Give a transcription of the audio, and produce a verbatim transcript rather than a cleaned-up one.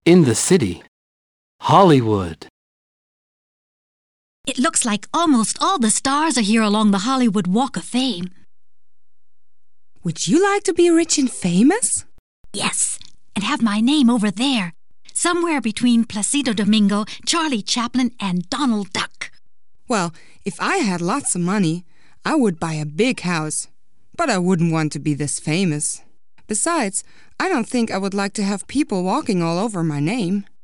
In the city. Hollywood. It looks like almost all the stars are here along the Hollywood Walk of Fame. Would you like to be rich and famous? Yes, and have my name over there, somewhere between Placido Domingo, Charlie Chaplin, and Donald Duck. Well, if I had lots of money, I would buy a big house. But I wouldn't want to be this famous. Besides, I don't think I would like to have people walking all over my name.